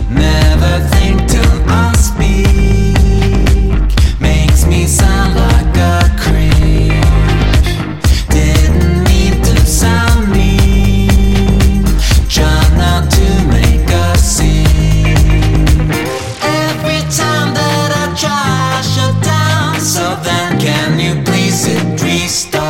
Never think till I speak. Makes me sound like a creep. Didn't mean to sound mean. Try not to make a scene. Every time that I try, I shut down. So then can you please hit restart?